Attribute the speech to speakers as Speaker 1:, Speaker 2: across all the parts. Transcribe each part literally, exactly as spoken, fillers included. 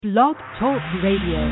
Speaker 1: Blog Talk Radio.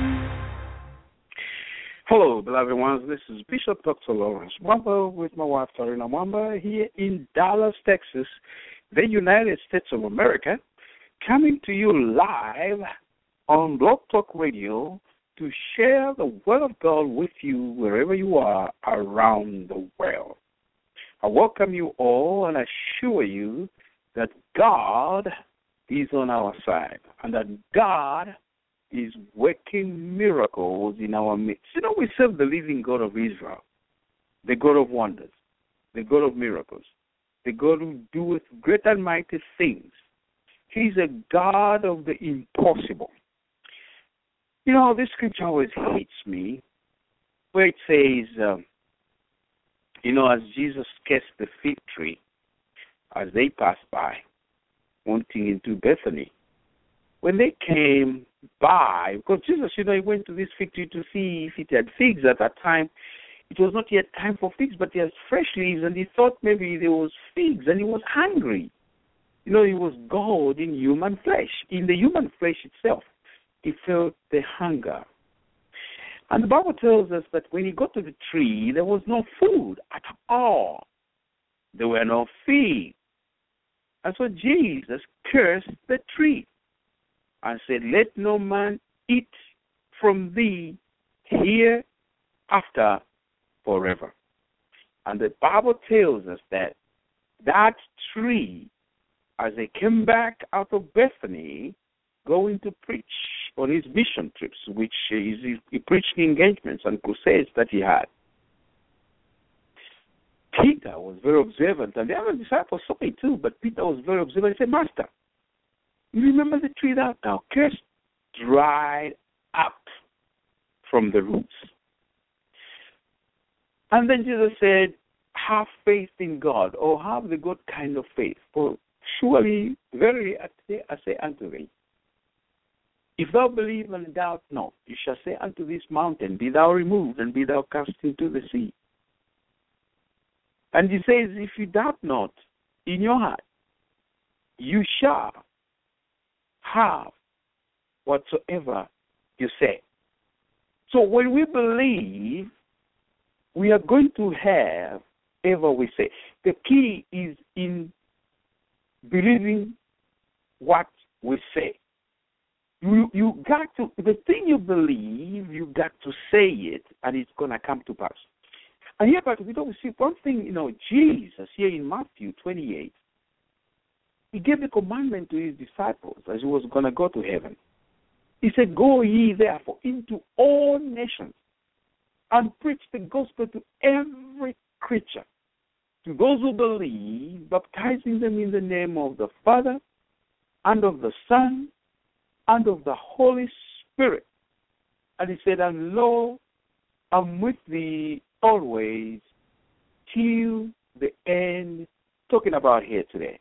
Speaker 2: Hello, beloved ones. This is Bishop Doctor Lawrence Mwamba with my wife, Tarina Mwamba, here in Dallas, Texas, the United States of America, coming to you live on Blog Talk Radio to share the Word of God with you wherever you are around the world. I welcome you all and assure you that God is on our side and that God is working miracles in our midst. You know, we serve the living God of Israel, the God of wonders, the God of miracles, the God who doeth great and mighty things. He's a God of the impossible. You know, this scripture always hits me where it says, um, you know, as Jesus cursed the fig tree as they passed by, wanting into Bethany. When they came by, because Jesus, you know, he went to this fig tree to see if it had figs. At that time, it was not yet time for figs, but he has fresh leaves, and he thought maybe there was figs, and he was hungry. You know, he was God in human flesh. In the human flesh itself, he felt the hunger. And the Bible tells us that when he got to the tree, there was no food at all. There were no figs. And so Jesus cursed the tree and said, let no man eat from thee hereafter forever. And the Bible tells us that that tree, as they came back out of Bethany, going to preach on his mission trips, which is he preached engagements and crusades that he had. Peter was very observant, and the other disciples saw it too, but Peter was very observant. He said, Master, you remember the tree that thou cursed dried up from the roots? And then Jesus said, have faith in God, or have the God kind of faith. For surely, verily, I say, I say unto thee, if thou believe and doubt not, you shall say unto this mountain, be thou removed, and be thou cast into the sea. And he says, if you doubt not in your heart, you shall have whatsoever you say. So when we believe, we are going to have whatever we say. The key is in believing what we say. You you got to, the thing you believe, you got to say it, and it's going to come to pass. And here, but we don't see one thing, you know, Jesus, here in Matthew twenty-eight, he gave the commandment to his disciples as he was going to go to heaven. He said, go ye therefore into all nations and preach the gospel to every creature, to those who believe, baptizing them in the name of the Father and of the Son and of the Holy Spirit. And he said, and lo, I'm with thee always till the end. Talking about here today,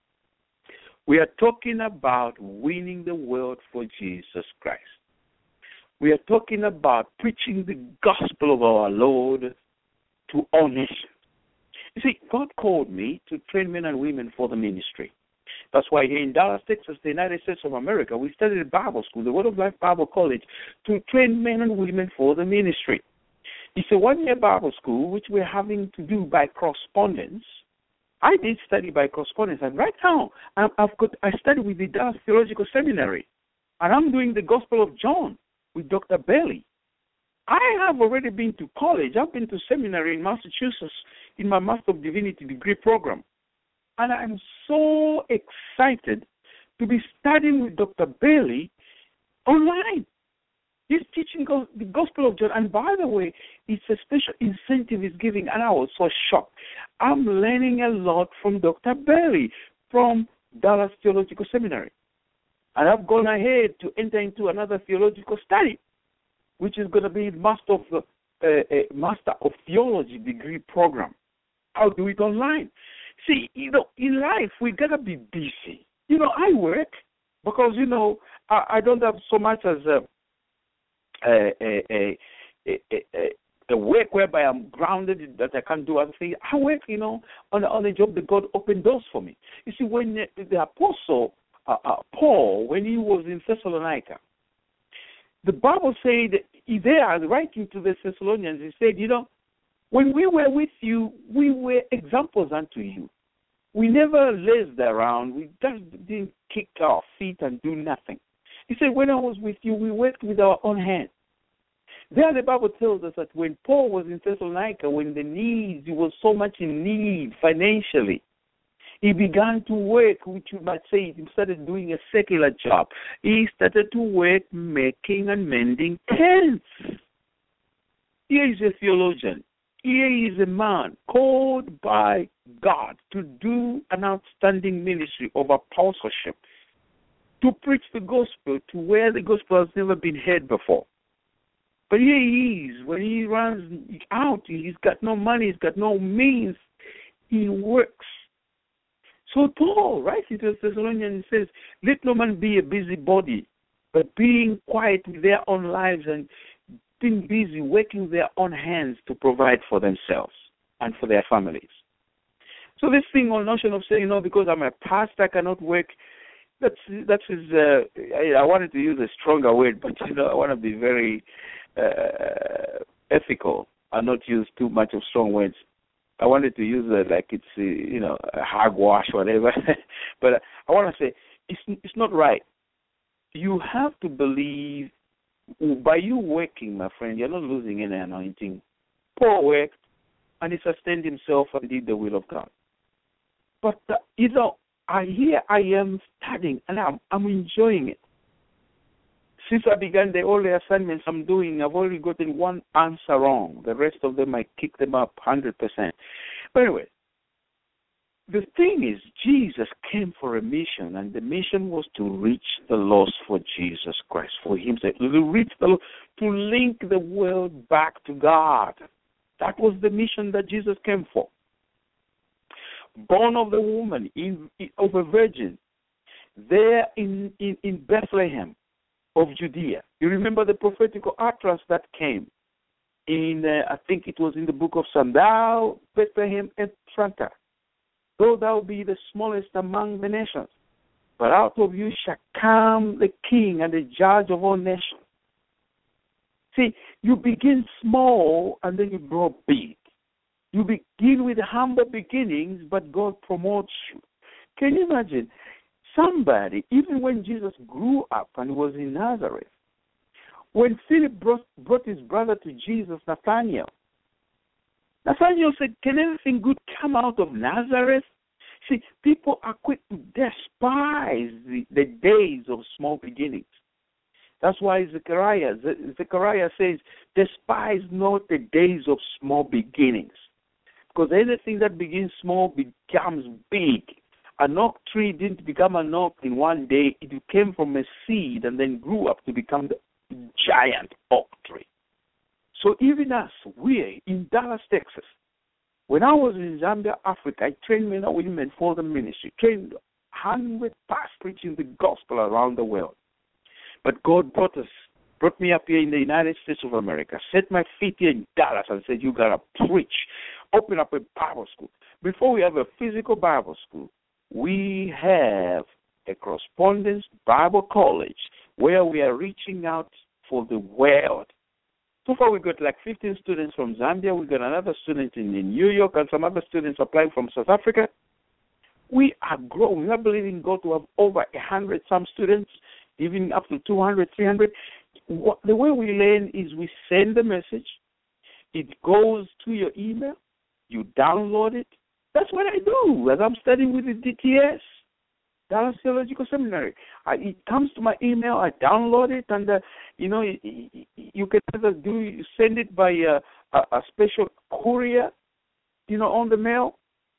Speaker 2: we are talking about winning the world for Jesus Christ. We are talking about preaching the gospel of our Lord to all nations. You see, God called me to train men and women for the ministry. That's why here in Dallas, Texas, the United States of America, we studied at Bible school, the Word of Life Bible College, to train men and women for the ministry. It's a one-year Bible school, which we're having to do by correspondence. I did study by correspondence, and right now I'm, I've got I study with the Dallas Theological Seminary, and I'm doing the Gospel of John with Doctor Bailey. I have already been to college. I've been to seminary in Massachusetts in my Master of Divinity degree program, and I'm so excited to be studying with Doctor Bailey online. He's teaching the Gospel of John. And by the way, it's a special incentive he's giving. And I was so shocked. I'm learning a lot from Doctor Bailey from Dallas Theological Seminary. And I've gone ahead to enter into another theological study, which is going to be Master of, uh, uh, Master of Theology degree program. I'll do it online. See, you know, in life, we got to be busy. You know, I work because, you know, I, I don't have so much as... Uh, A, a, a, a, a work whereby I'm grounded, that I can't do other things. I work, you know, on, on a job that God opened doors for me. You see, when the, the apostle uh, uh, Paul when he was in Thessalonica. The Bible said, there, writing to the Thessalonians, he said, you know, when we were with you, we were examples unto you. We never lazed around. We just didn't kick our feet and do nothing. He said, when I was with you, we worked with our own hands. There the Bible tells us that when Paul was in Thessalonica, when the needs, he was so much in need financially, he began to work, which you might say he started doing a secular job. He started to work making and mending tents. Here is a theologian. Here is a man called by God to do an outstanding ministry of apostleship, to preach the gospel to where the gospel has never been heard before. But here he is. When he runs out, he's got no money, he's got no means. He works. So Paul writes to the Thessalonians and says, let no man be a busybody, but being quiet with their own lives and being busy working with their own hands to provide for themselves and for their families. So this thing on notion of saying, you know, because I'm a pastor, I cannot work, that's, that's his, uh, I, I wanted to use a stronger word, but, you know, I want to be very uh, ethical and not use too much of strong words. I wanted to use it like it's, uh, you know, a hogwash or whatever. But I want to say it's it's not right. You have to believe, by you working, my friend, you're not losing any anointing. Paul worked, and he sustained himself and did the will of God. But, uh, you know, I, here I am studying, and I'm, I'm enjoying it. Since I began the all the assignments I'm doing, I've only gotten one answer wrong. The rest of them, I kick them up one hundred percent. But anyway, the thing is, Jesus came for a mission, and the mission was to reach the lost for Jesus Christ, for himself, to reach the lost, to link the world back to God. That was the mission that Jesus came for. Born of the woman, in, in, of a virgin, there in, in, in Bethlehem of Judea. You remember the prophetical utterance that came in, uh, I think it was in the book of Psalm, thou, Bethlehem Ephratah, though thou be the smallest among the nations, but out of you shall come the king and the judge of all nations. See, you begin small and then you grow big. You begin with humble beginnings, but God promotes you. Can you imagine? Somebody, even when Jesus grew up and was in Nazareth, when Philip brought, brought his brother to Jesus, Nathanael, Nathanael said, can anything good come out of Nazareth? See, people are quick to despise the, the days of small beginnings. That's why Zechariah, Zechariah says, despise not the days of small beginnings. Because anything that begins small becomes big. An oak tree didn't become an oak in one day. It came from a seed and then grew up to become the giant oak tree. So even us, we in Dallas, Texas, when I was in Zambia, Africa, I trained men and women for the ministry, trained one hundred pastors preaching the gospel around the world. But God brought us, brought me up here in the United States of America, set my feet here in Dallas and said, you got to preach, open up a Bible school. Before we have a physical Bible school, we have a correspondence Bible college where we are reaching out for the world. So far, we got like fifteen students from Zambia. We got another student in, in New York and some other students applying from South Africa. We are growing. We are believing God to have over one hundred some students, even up to two hundred, three hundred. What, the way we learn is we send the message. It goes to your email. You download it. That's what I do as I'm studying with the D T S, Dallas Theological Seminary. I, it comes to my email, I download it, and, uh, you know, you, you can either do, you send it by a, a, a special courier, you know, on the mail.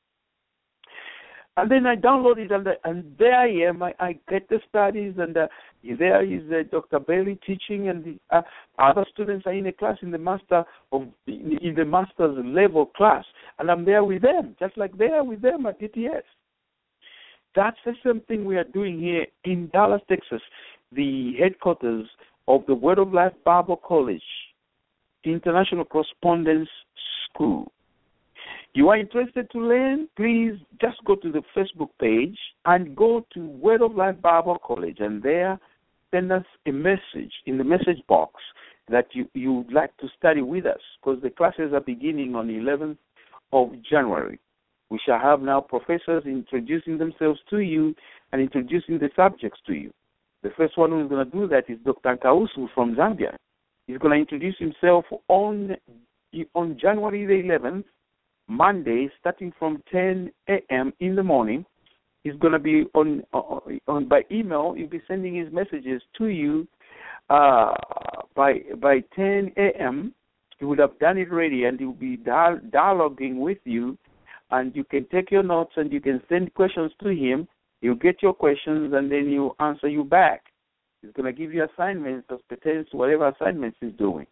Speaker 2: And then I download it, and, uh, and there I am. I, I get the studies, and uh, there is uh, Doctor Bailey teaching, and the uh, other students are in a class in the master of in, in the master's level class, and I'm there with them, just like they are with them at D T S. That's the same thing we are doing here in Dallas, Texas, the headquarters of the Word of Life Bible College, the International Correspondence School. You are interested to learn? Please just go to the Facebook page and go to Word of Life Bible College, and there send us a message in the message box that you, you would like to study with us, because the classes are beginning on the eleventh of January. We shall have now professors introducing themselves to you and introducing the subjects to you. The first one who's going to do that is Doctor Nkausu from Zambia. He's going to introduce himself on, on January the eleventh, Monday, starting from ten a.m. in the morning. He's going to be on, on, on by email. He'll be sending his messages to you uh, by by ten a.m. He would have done it already, and he'll be dial- dialoguing with you, and you can take your notes and you can send questions to him. He'll get your questions, and then he'll answer you back. He's going to give you assignments that pertains to whatever assignments he's doing.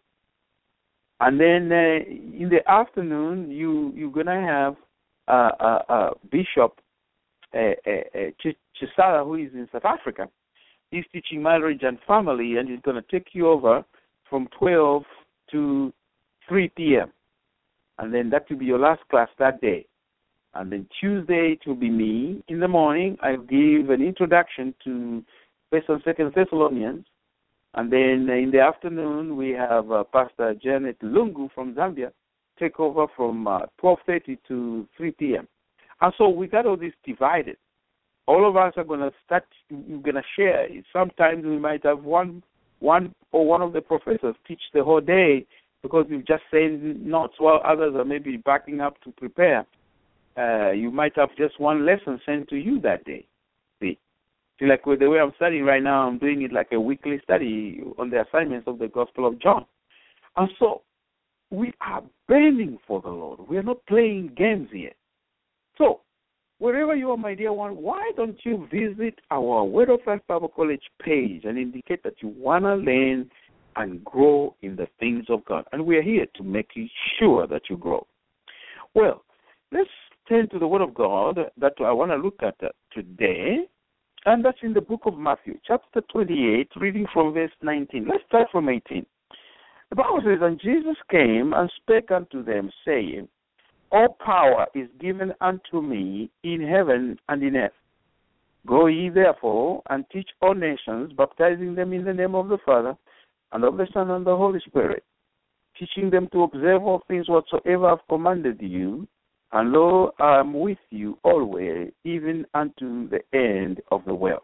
Speaker 2: And then uh, in the afternoon, you, you're going to have uh, uh, uh, Bishop uh, uh, Ch- Chisala, who is in South Africa. He's teaching marriage and family, and he's going to take you over from twelve to three p.m. And then that will be your last class that day. And then Tuesday, it will be me. In the morning, I'll give an introduction to First and Second Thessalonians. And then in the afternoon, we have uh, Pastor Janet Lungu from Zambia take over from uh, twelve thirty to three p.m. And so we got all this divided. All of us are going to start, we're going to share. Sometimes we might have one one or one of the professors teach the whole day because we've just said notes while others are maybe backing up to prepare. Uh, you might have just one lesson sent to you that day. See? Like with the way I'm studying right now, I'm doing it like a weekly study on the assignments of the Gospel of John. And so we are burning for the Lord. We are not playing games here. So wherever you are, my dear one, why don't you visit our Word of Life Bible College page and indicate that you want to learn and grow in the things of God. And we are here to make sure that you grow. Well, let's turn to the Word of God that I want to look at today. And that's in the book of Matthew, chapter twenty-eight, reading from verse nineteen. Let's start from eighteen. The Bible says, "And Jesus came and spake unto them, saying, All power is given unto me in heaven and in earth. Go ye therefore and teach all nations, baptizing them in the name of the Father, and of the Son, and the Holy Spirit, teaching them to observe all things whatsoever I have commanded you. And lo, I am with you always, even unto the end of the world."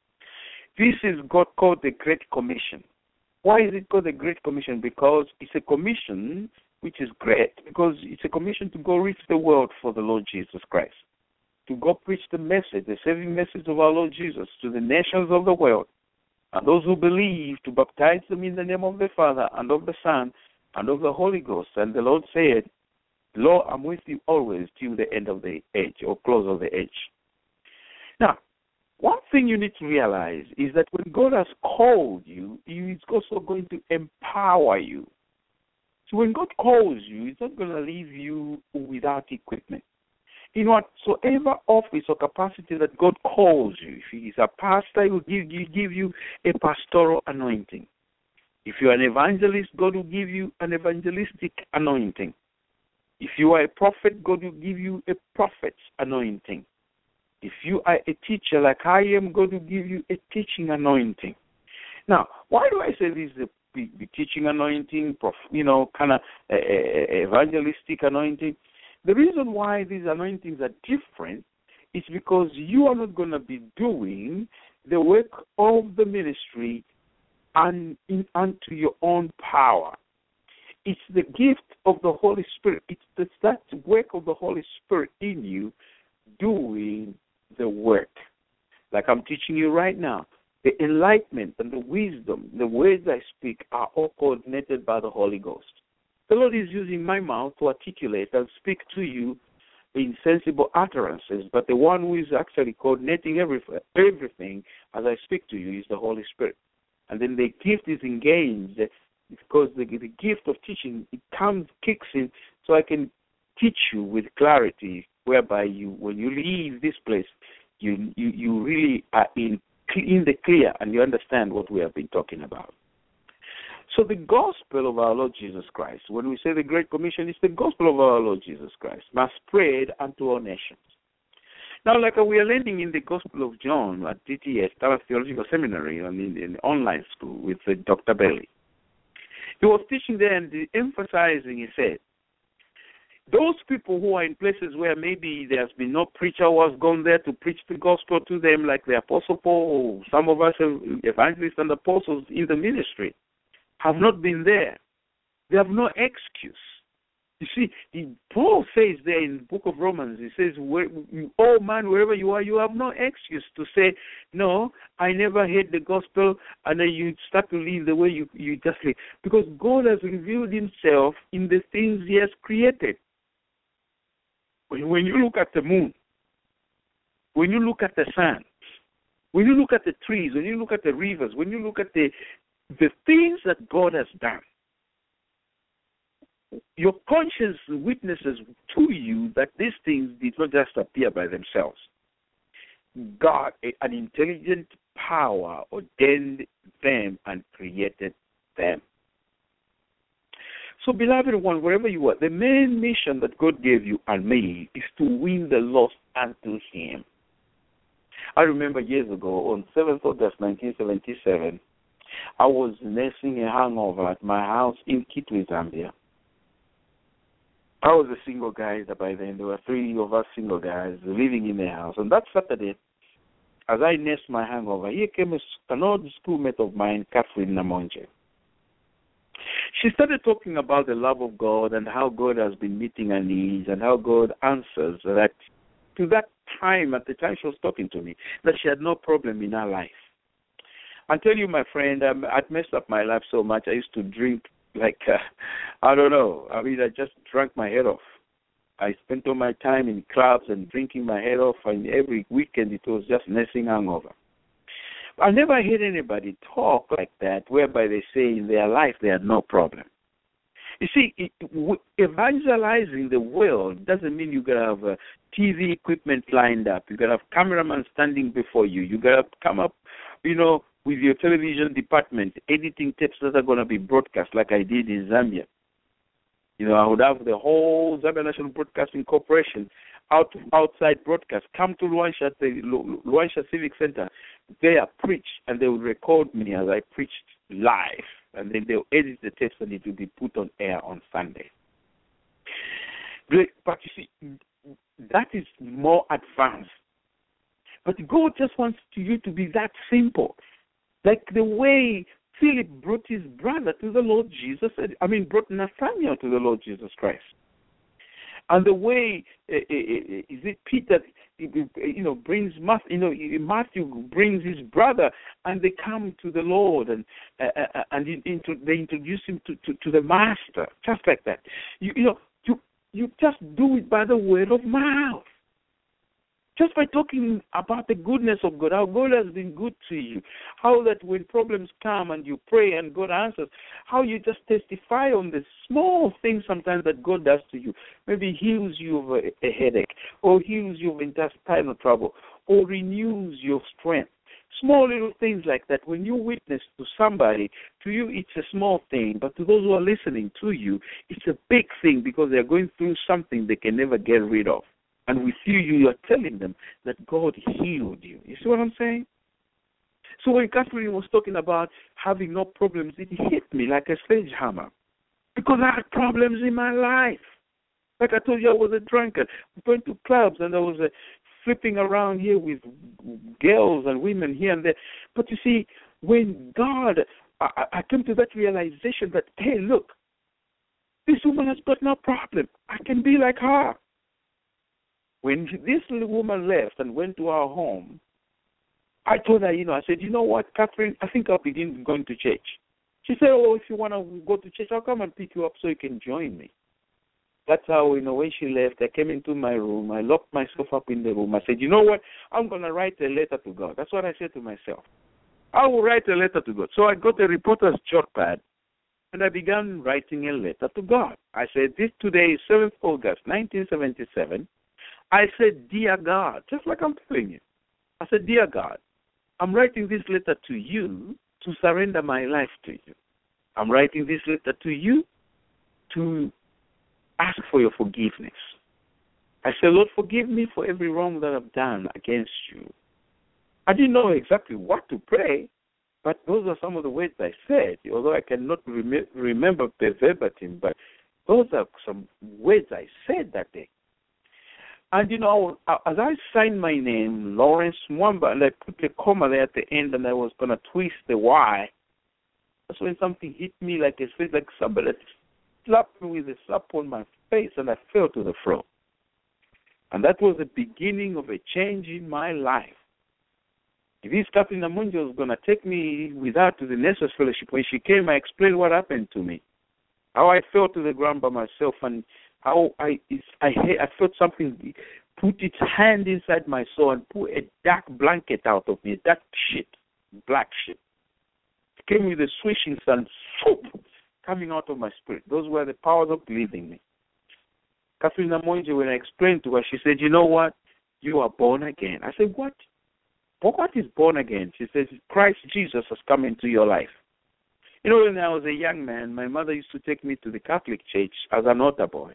Speaker 2: This is God called the Great Commission. Why is it called the Great Commission? Because it's a commission which is great, because it's a commission to go reach the world for the Lord Jesus Christ, to go preach the message, the saving message of our Lord Jesus to the nations of the world, and those who believe, to baptize them in the name of the Father and of the Son and of the Holy Ghost. And the Lord said, "Lo, I'm with you always till the end of the age," or close of the age. Now, one thing you need to realize is that when God has called you, He is also going to empower you. So when God calls you, He's not going to leave you without equipment. In whatsoever office or capacity that God calls you, if He is a pastor, He will give you, give you a pastoral anointing. If you are an evangelist, God will give you an evangelistic anointing. If you are a prophet, God will give you a prophet's anointing. If you are a teacher like I am, God will give you a teaching anointing. Now, why do I say this is a big, big teaching anointing, prof, you know, kind of uh, evangelistic anointing? The reason why these anointings are different is because you are not going to be doing the work of the ministry and in, unto your own power. It's the gift of the Holy Spirit. It's the, that work of the Holy Spirit in you doing the work. Like I'm teaching you right now, the enlightenment and the wisdom, the words I speak are all coordinated by the Holy Ghost. The Lord is using my mouth to articulate and speak to you in sensible utterances, but the one who is actually coordinating everything, everything as I speak to you is the Holy Spirit. And then the gift is engaged because the, the gift of teaching, it comes, kicks in, so I can teach you with clarity, whereby you, when you leave this place, you you, you really are in in the clear and you understand what we have been talking about. So the gospel of our Lord Jesus Christ, when we say the Great Commission, it's the gospel of our Lord Jesus Christ, must spread unto all nations. Now, like we are learning in the Gospel of John at D T S, Dallas Theological Seminary, and in the online school with uh, Doctor Bailey, he was teaching there and emphasizing, he said, those people who are in places where maybe there's been no preacher who has gone there to preach the gospel to them, like the Apostle Paul, or some of us evangelists and apostles in the ministry, have not been there. They have no excuse. You see, the, Paul says there in the book of Romans, he says, oh man, wherever you are, you have no excuse to say, no, I never heard the gospel, and then you start to live the way you, you just live. Because God has revealed himself in the things he has created. When, when you look at the moon, when you look at the sun, when you look at the trees, when you look at the rivers, when you look at the, the things that God has done, your conscience witnesses to you that these things did not just appear by themselves. God, an intelligent power, ordained them and created them. So, beloved one, wherever you are, the main mission that God gave you and me is to win the lost unto him. I remember years ago, on seventh of August nineteen seventy-seven, I was nursing a hangover at my house in Kitwe, Zambia. I was a single guy by then. There were three of us single guys living in the house. And that Saturday, as I nursed my hangover, here came an old schoolmate of mine, Catherine Namonje. She started talking about the love of God and how God has been meeting her needs and how God answers that. To that time, at the time she was talking to me, that she had no problem in her life. I tell you, my friend, um, I'd messed up my life so much. I used to drink like, uh, I don't know. I mean, I just drank my head off. I spent all my time in clubs and drinking my head off, and every weekend it was just nursing hangover. I never heard anybody talk like that, whereby they say in their life they had no problem. You see, it, evangelizing the world doesn't mean you got to have a T V equipment lined up. You got to have cameramen standing before you. You got to come up, you know, with your television department, editing tapes that are going to be broadcast like I did in Zambia. You know, I would have the whole Zambia National Broadcasting Corporation out outside broadcast come to Luansha, the Luansha Civic Center. They are preach, and they will record me as I preached live, and then they'll edit the tapes and it will be put on air on Sunday. But you see, that is more advanced. But God just wants you to be that simple. Like the way Philip brought his brother to the Lord Jesus, I mean, brought Nathaniel to the Lord Jesus Christ. And the way, uh, is it Peter, you know, brings Matthew, you know, Matthew brings his brother, and they come to the Lord, and uh, and into, they introduce him to, to, to the Master, just like that. You, you know, you you just do it by the word of mouth. Just by talking about the goodness of God, how God has been good to you, how that when problems come and you pray and God answers, how you just testify on the small things sometimes that God does to you. Maybe heals you of a, a headache, or heals you of intestinal trouble, or renews your strength. Small little things like that. When you witness to somebody, to you it's a small thing, but to those who are listening to you, it's a big thing because they're going through something they can never get rid of. And with you, you are telling them that God healed you. You see what I'm saying? So when Catherine was talking about having no problems, it hit me like a sledgehammer. Because I had problems in my life. Like I told you, I was a drunkard. Going to clubs, and I was uh, flipping around here with girls and women here and there. But you see, when God, I, I came to that realization that, hey, look, this woman has got no problem. I can be like her. When this little woman left and went to our home, I told her, you know, I said, you know what, Catherine, I think I'll begin going to church. She said, oh, if you want to go to church, I'll come and pick you up so you can join me. That's how, you know, when she left, I came into my room. I locked myself up in the room. I said, you know what, I'm going to write a letter to God. That's what I said to myself. I will write a letter to God. So I got a reporter's jotpad, and I began writing a letter to God. I said, this today is seventh of August, nineteen seventy-seven. I said, dear God, just like I'm telling you. I said, dear God, I'm writing this letter to you to surrender my life to you. I'm writing this letter to you to ask for your forgiveness. I said, Lord, forgive me for every wrong that I've done against you. I didn't know exactly what to pray, but those are some of the words I said, although I cannot rem- remember the verbatim, but those are some words I said that day. And, you know, as I signed my name, Lawrence Mwamba, and I put a comma there at the end, and I was going to twist the Y, that's when something hit me like it felt like somebody slapped me with a slap on my face, and I fell to the floor. And that was the beginning of a change in my life. If this Catherine Namunjo was going to take me with her to the Nurses Fellowship, when she came, I explained what happened to me, how I fell to the ground by myself, and how I I, I felt something put its hand inside my soul and put a dark blanket out of me, a dark shit, black shit. It came with a swishing sound, swoop, coming out of my spirit. Those were the powers of leaving me. Catherine Namunjo, when I explained to her, she said, you know what? You are born again. I said, what? But what is born again? She says, Christ Jesus has come into your life. You know, when I was a young man, my mother used to take me to the Catholic Church as an altar boy.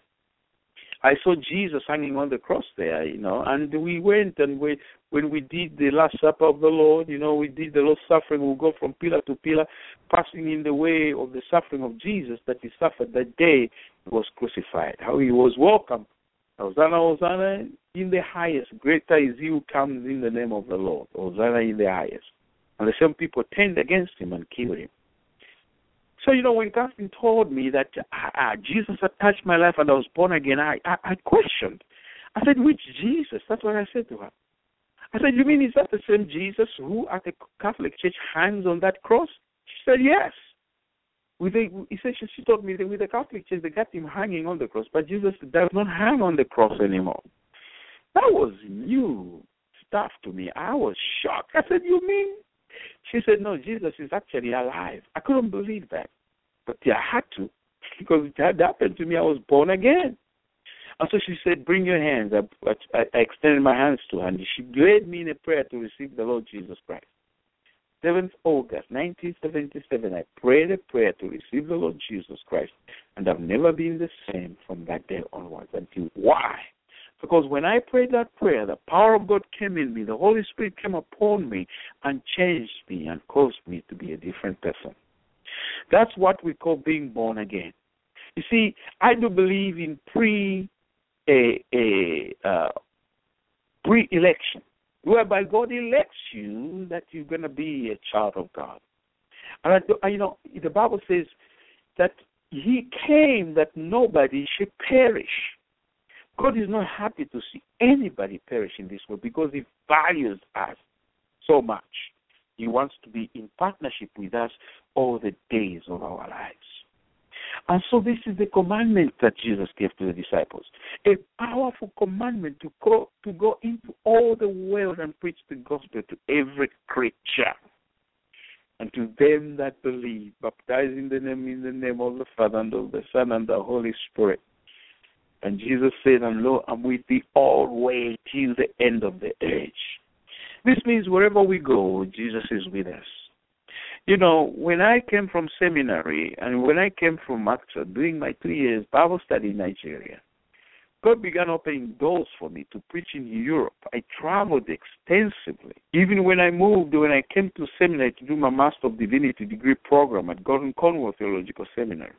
Speaker 2: I saw Jesus hanging on the cross there, you know, and we went and we, when we did the Last Supper of the Lord, you know, we did the Lord's suffering. We'll go from pillar to pillar, passing in the way of the suffering of Jesus that he suffered that day he was crucified, how he was welcomed. Hosanna, Hosanna in the highest. Greater is he who comes in the name of the Lord. Hosanna in the highest. And the same people turned against him and killed him. So, you know, when Catherine told me that uh, Jesus had touched my life and I was born again, I, I, I questioned. I said, which Jesus? That's what I said to her. I said, you mean is that the same Jesus who at the Catholic Church hangs on that cross? She said, yes. With the, essentially, she told me that with the Catholic Church, they got him hanging on the cross, but Jesus does not hang on the cross anymore. That was new stuff to me. I was shocked. I said, you mean? She said, no, Jesus is actually alive. I couldn't believe that. But yeah, I had to, because it had happened to me. I was born again. And so she said, bring your hands. I, I, I extended my hands to her, and she led me in a prayer to receive the Lord Jesus Christ. seventh of August, nineteen seventy-seven, I prayed a prayer to receive the Lord Jesus Christ, and I've never been the same from that day onwards. Until why? Because when I prayed that prayer, the power of God came in me, the Holy Spirit came upon me and changed me and caused me to be a different person. That's what we call being born again. You see, I do believe in pre a, a uh, pre-election, whereby God elects you that you're going to be a child of God. And I, you know, the Bible says that he came that nobody should perish. God is not happy to see anybody perish in this world because he values us so much. He wants to be in partnership with us all the days of our lives. And so this is the commandment that Jesus gave to the disciples, a powerful commandment to go, to go into all the world and preach the gospel to every creature. And to them that believe, baptize in the name, in the name of the Father and of the Son and the Holy Spirit. And Jesus said, and lo, I'm with thee always till the end of the age. This means wherever we go, Jesus is with us. You know, when I came from seminary and when I came from ACTSA, doing my two years Bible study in Nigeria, God began opening doors for me to preach in Europe. I traveled extensively. Even when I moved, when I came to seminary to do my Master of Divinity degree program at Gordon Conwell Theological Seminary,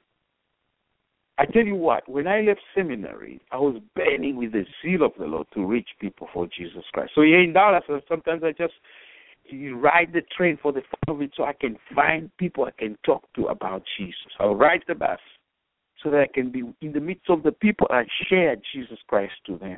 Speaker 2: I tell you what, when I left seminary, I was burning with the zeal of the Lord to reach people for Jesus Christ. So here in Dallas, sometimes I just ride the train for the fun of it so I can find people I can talk to about Jesus. I'll ride the bus so that I can be in the midst of the people and share Jesus Christ to them.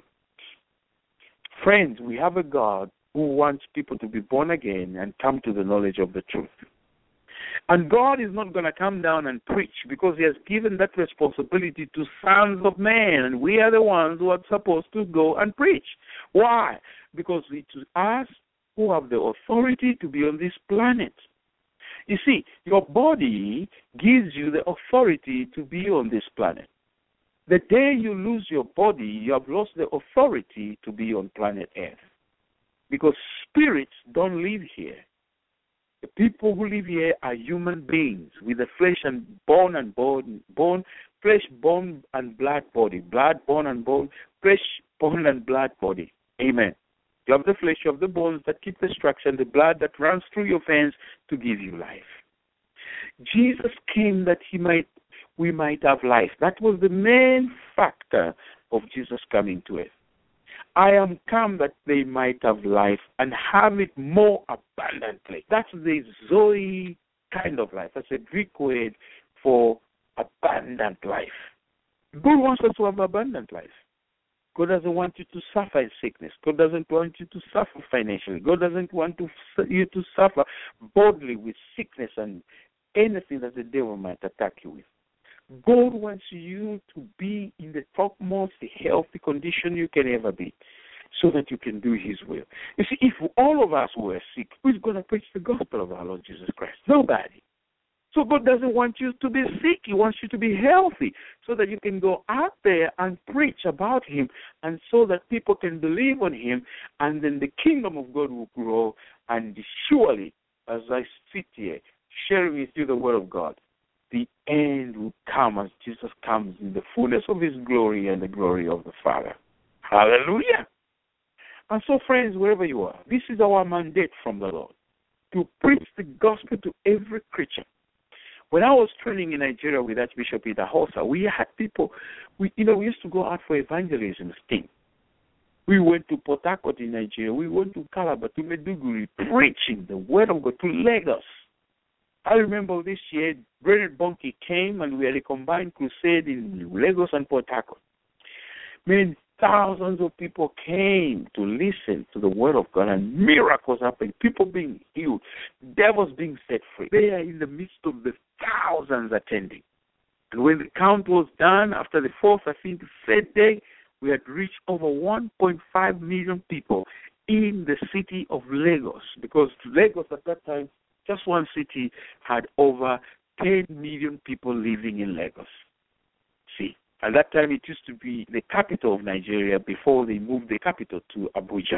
Speaker 2: Friends, we have a God who wants people to be born again and come to the knowledge of the truth. And God is not going to come down and preach because he has given that responsibility to sons of men. And we are the ones who are supposed to go and preach. Why? Because it's us who have the authority to be on this planet. You see, your body gives you the authority to be on this planet. The day you lose your body, you have lost the authority to be on planet Earth. Because spirits don't live here. The people who live here are human beings with a flesh and bone and bone, bone, flesh, bone and blood body, blood, bone and bone, flesh, bone and blood body. Amen. You have the flesh, you have the bones that keep the structure, and the blood that runs through your veins to give you life. Jesus came that he might, we might have life. That was the main factor of Jesus coming to earth. I am come that they might have life and have it more abundantly. That's the Zoe kind of life. That's a Greek word for abundant life. God wants us to have abundant life. God doesn't want you to suffer in sickness. God doesn't want you to suffer financially. God doesn't want to, you to suffer bodily with sickness and anything that the devil might attack you with. God wants you to be in the topmost healthy condition you can ever be so that you can do his will. You see, if all of us were sick, who's going to preach the gospel of our Lord Jesus Christ? Nobody. So God doesn't want you to be sick. He wants you to be healthy so that you can go out there and preach about him and so that people can believe on him, and then the kingdom of God will grow. And surely, as I sit here sharing with you the word of God, the end will come as Jesus comes in the fullness of his glory and the glory of the Father. Hallelujah. And so, friends, wherever you are, this is our mandate from the Lord, to preach the gospel to every creature. When I was training in Nigeria with Archbishop Peter Hossa, we had people, we, you know, we used to go out for evangelism thing. We went to Port Harcourt in Nigeria. We went to Calabar, to Maiduguri, preaching the word of God, to Lagos. I remember this year, Bernard Bonnke came and we had a combined crusade in Lagos and Port Harcourt. Man, thousands of people came to listen to the word of God, and miracles happened, people being healed, devils being set free. They are in the midst of the thousands attending. And when the count was done, after the fourth, I think, third day, we had reached over one point five million people in the city of Lagos, because Lagos at that time, just one city, had over ten million people living in Lagos. See, at that time it used to be the capital of Nigeria before they moved the capital to Abuja.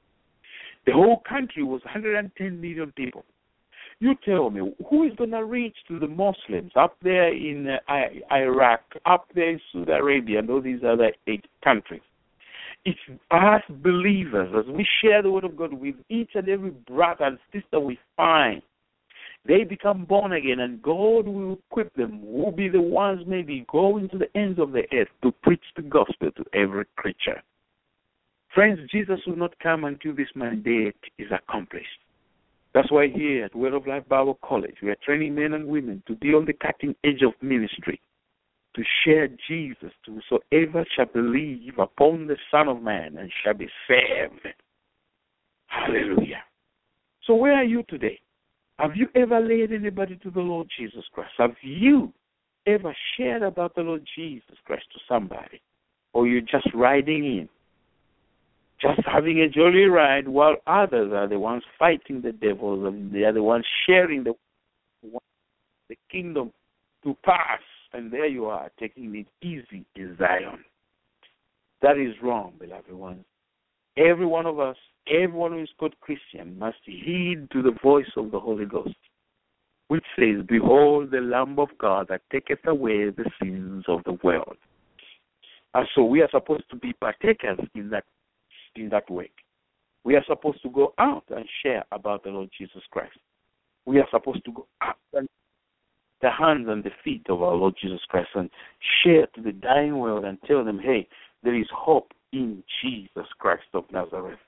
Speaker 2: The whole country was one hundred ten million people. You tell me, who is going to reach to the Muslims up there in uh, Iraq, up there in Saudi Arabia, and all these other eight countries? It's us believers, as we share the word of God with each and every brother and sister we find, they become born again, and God will equip them, will be the ones maybe going to the ends of the earth to preach the gospel to every creature. Friends, Jesus will not come until this mandate is accomplished. That's why here at Word of Life Bible College, we are training men and women to be on the cutting edge of ministry, to share Jesus to whosoever shall believe upon the Son of Man and shall be saved. Hallelujah. So where are you today? Have you ever led anybody to the Lord Jesus Christ? Have you ever shared about the Lord Jesus Christ to somebody? Or you're just riding in, just having a jolly ride, while others are the ones fighting the devils and they are the ones sharing the, the kingdom to pass, and there you are, taking it easy in Zion. That is wrong, beloved ones. Every one of us, everyone who is called Christian, must heed to the voice of the Holy Ghost, which says, "Behold the Lamb of God that taketh away the sins of the world." And so we are supposed to be partakers in that in that work. We are supposed to go out and share about the Lord Jesus Christ. We are supposed to go out and the hands and the feet of our Lord Jesus Christ and share to the dying world and tell them, hey, there is hope in Jesus Christ of Nazareth.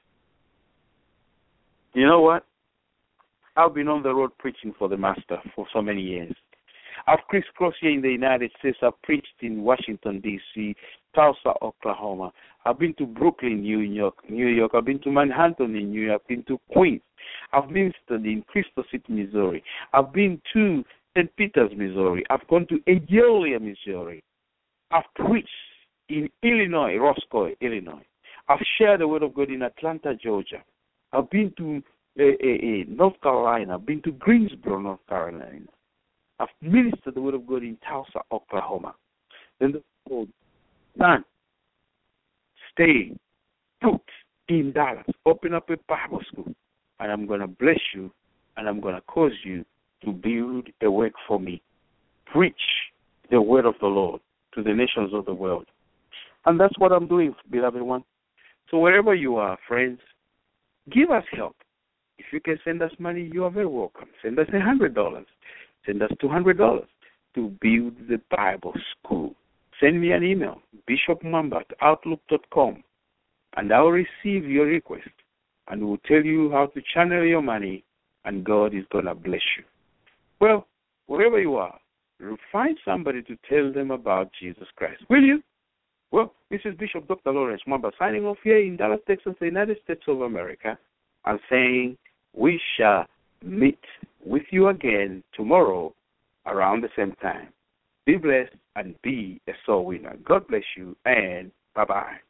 Speaker 2: You know what? I've been on the road preaching for the Master for so many years. I've crisscrossed here in the United States. I've preached in Washington, D C, Tulsa, Oklahoma. I've been to Brooklyn, New York, New York. I've been to Manhattan in New York. I've been to Queens. I've ministered in Crystal City, Missouri. I've been to Saint Peters, Missouri. I've gone to Adelia, Missouri. I've preached in Illinois, Roscoe, Illinois. I've shared the word of God in Atlanta, Georgia. I've been to uh, uh, North Carolina. I've been to Greensboro, North Carolina. I've ministered the word of God in Tulsa, Oklahoma. Then the Lord, son, stay put in Dallas. Open up a Bible school, and I'm going to bless you and I'm going to cause you to build a work for me. Preach the word of the Lord to the nations of the world. And that's what I'm doing, beloved one. So wherever you are, friends, give us help. If you can send us money, you are very welcome. Send us one hundred dollars. Send us two hundred dollars to build the Bible school. Send me an email, bishop mwamba at outlook dot com, and I will receive your request and will tell you how to channel your money, and God is going to bless you. Well, wherever you are, find somebody to tell them about Jesus Christ. Will you? Well, this is Bishop Doctor Lawrence Mwamba signing off here in Dallas, Texas, the United States of America, and saying we shall meet with you again tomorrow around the same time. Be blessed and be a soul winner. God bless you, and bye-bye.